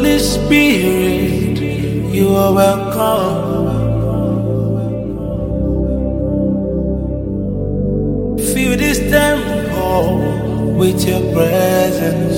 Holy Spirit, you are welcome. Fill this temple with your presence.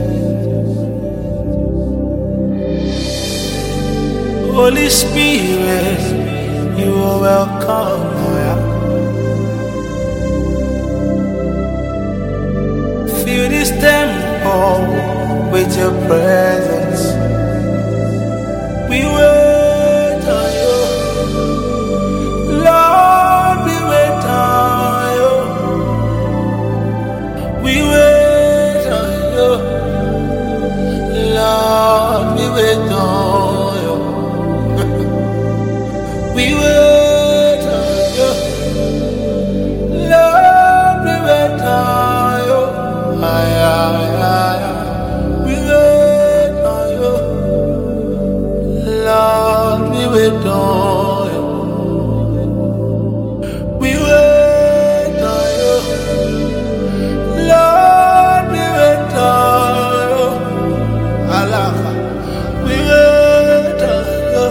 Holy Spirit, you are welcome. Fill this temple with your presence. We wait on you, Lord. We wait on you. We wait on you, Lord. We wait on you. We wait on you, Lord. We wait on you. Aye, aye, aye. We wait on you, Lord. We wait on you. We wait on you, Lord. We wait on you. Allah. We wait on you,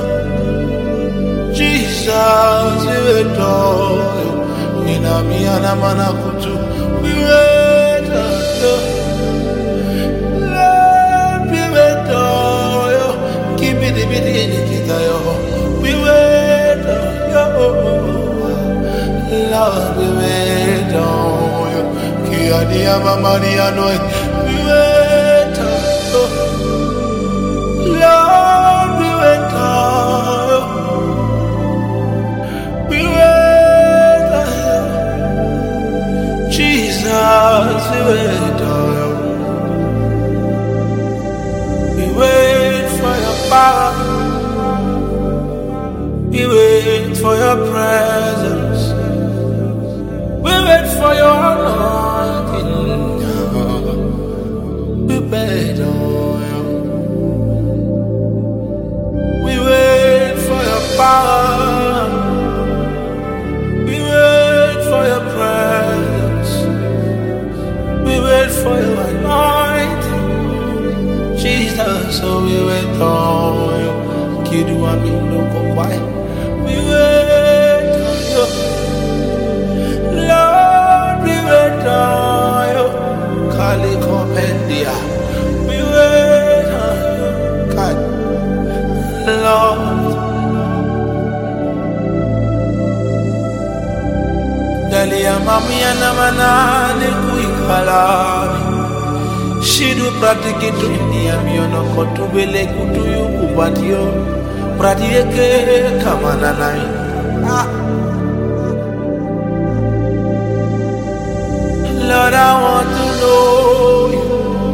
Jesus. We wait on you. Inami anamana kutu. We wait on you, Lord. We wait on you. Keep it in the we wait on you, Lord. We wait on you. Kiadia Maria Noy. We wait on you, Lord. We wait on you. We wait on you, Jesus. We wait on you. We wait for your power. We wait for your presence. We wait for your anointing. We wait on you. We wait for your power. We wait for your presence. We wait for your anointing, Jesus. So we wait on you. Kidu amino kokwai. We wait on you, Lord. We wait on you. Kali kompendia. We wait on you, God, Lord. Dalia mamia namana ne kuikalami. Shidu pratiki tu India miono kotubele kutuyu kubatio pratieke kamana nai. Lord, I want to know you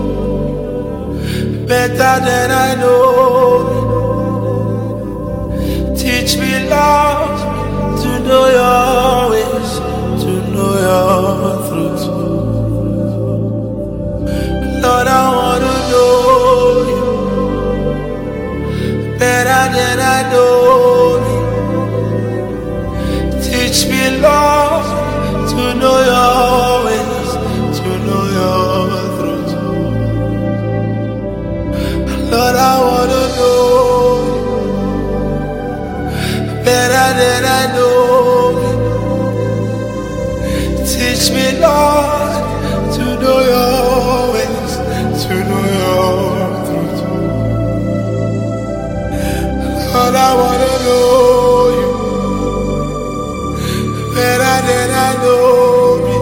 better than I know you. Teach me, Lord, to know your ways, to know your truth. Lord, I want to know you better than I know you. Teach me, Lord, to know your ways, to know your truth. Lord, I want to know you better than I know you. Teach me, Lord, to know your ways, to know your truth. Lord, I want to know you better than I know me.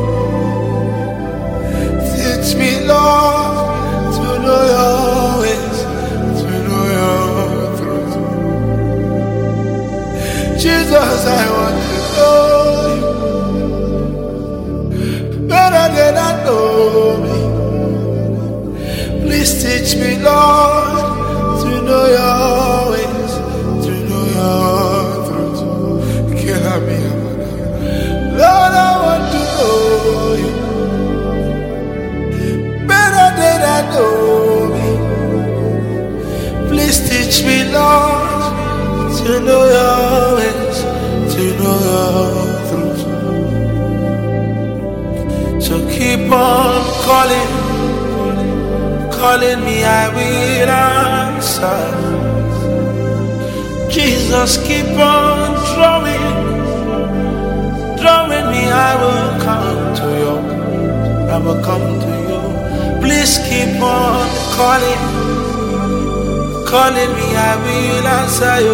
Teach me, Lord, to know your ways, to know your truth. Jesus, I want to know you better than I know me. Please teach me, Lord, to know your ways, to know your truth. Lord, I want to know you better than I know me. Please teach me, Lord, to know your ways, to know your truth. So keep on calling me, I will answer. answer. Jesus, keep on drawing me. I will come to you. I will come to you. Please keep on calling me. I will answer you,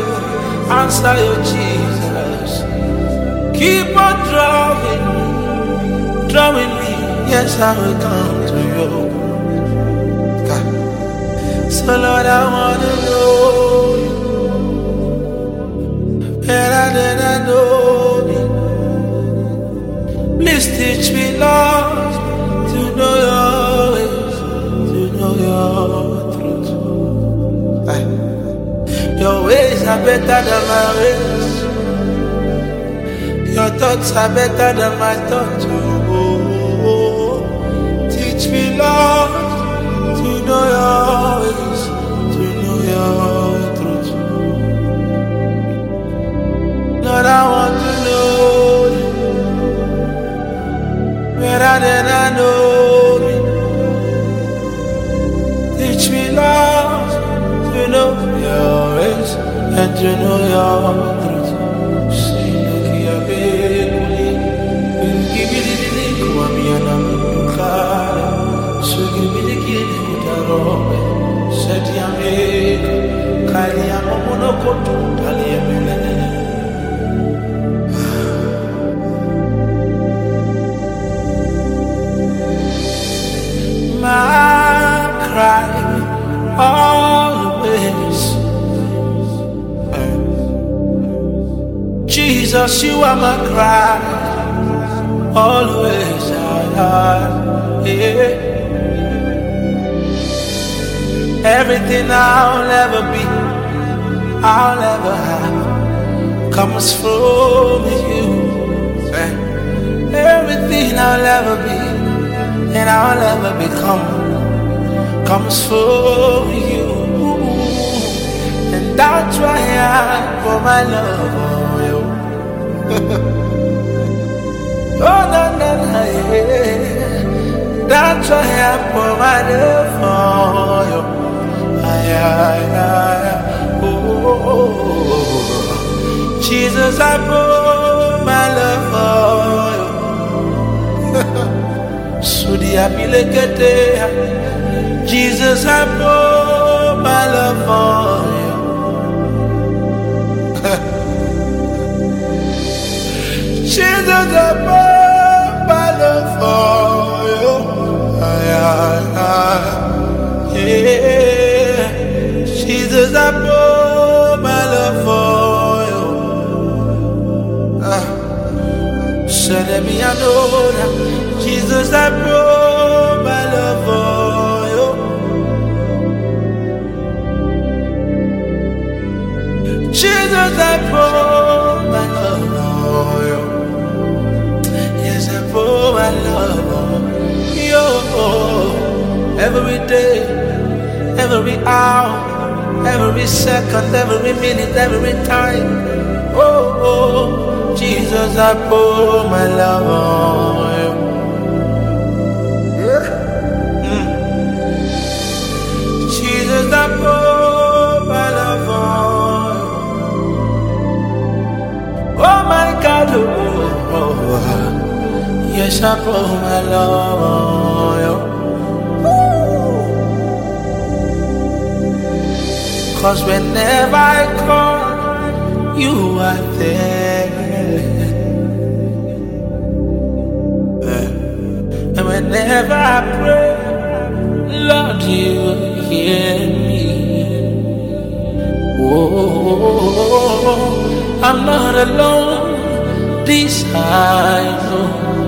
Jesus. Keep on drawing me. Yes, I will come to you. God. So Lord, I want to know you better than I know you. Please teach me, Lord, to know your ways, to know your truth. Your ways are better than my ways. Your thoughts are better than my thoughts. Teach me, Lord, to know your ways, to know your truth. Lord, I want to know you better than I know you. Teach me, Lord, to know your ways and to know your truth. My cry always, Jesus, you are my cry always. Everything I'll ever be, I'll ever have, comes from you. Everything I'll ever be and I'll ever become comes from you. And that's why I pour my love on you. Oh, no, no, no, yeah. That's why I pour my love on you. Oh, Jesus, I pour my love on you. Jesus, I pour my love on you. Jesus, I pour my love on you. Yeah. Jesus, I pour my love for you. So let me know that Jesus, I pour my love for you. Jesus, I pour my love for you. Yes, I pour my love on you. Every day, every hour, every second, every minute, every time. Oh, Jesus, I pour my love on you. Yeah. Jesus, I pour my love on you. Oh my God, yes, I pour my love on you. 'Cause whenever I call, you are there. And whenever I pray, Lord, you hear me. Oh, I'm not alone, this I know.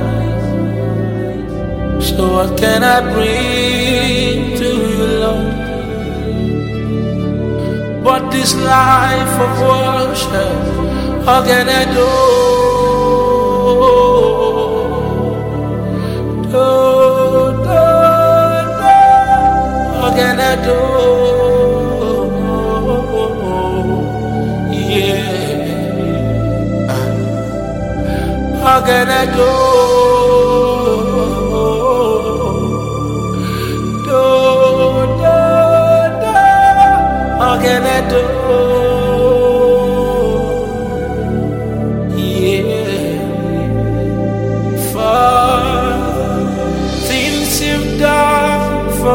So what can I bring to you, Lord? But this life of worship, how can I do? How can I do? Yeah. How can I do?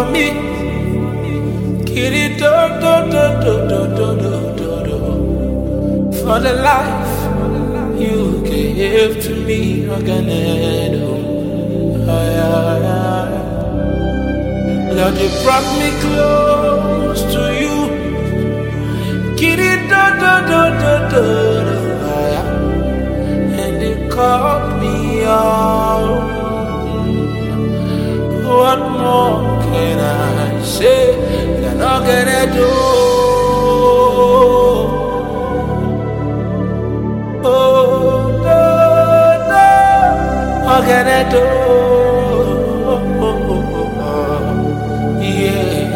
for me. Kitty do do do do do do do do do. For the life you gave to me, Oganedo. Lord, you brought me close to you. Kitty do do do do do do. And you called me out. What more can I say than Oganedo? Oganedo, yeah.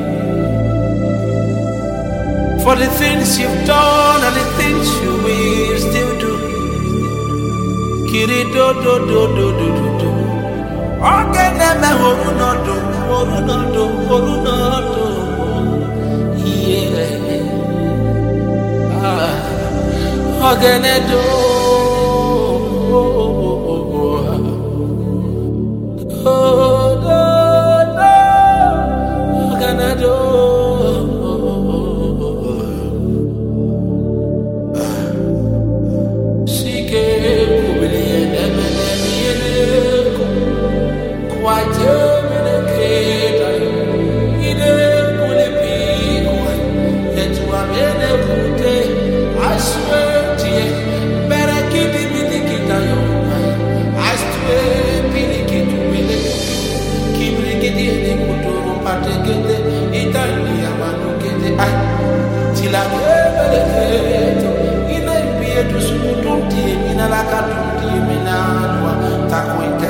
For the things you've done and the things you will still do. Kiri do do do do do do do. Oganeme horunodo, horunodo, horunodo, yeah. Oganedo. Ina la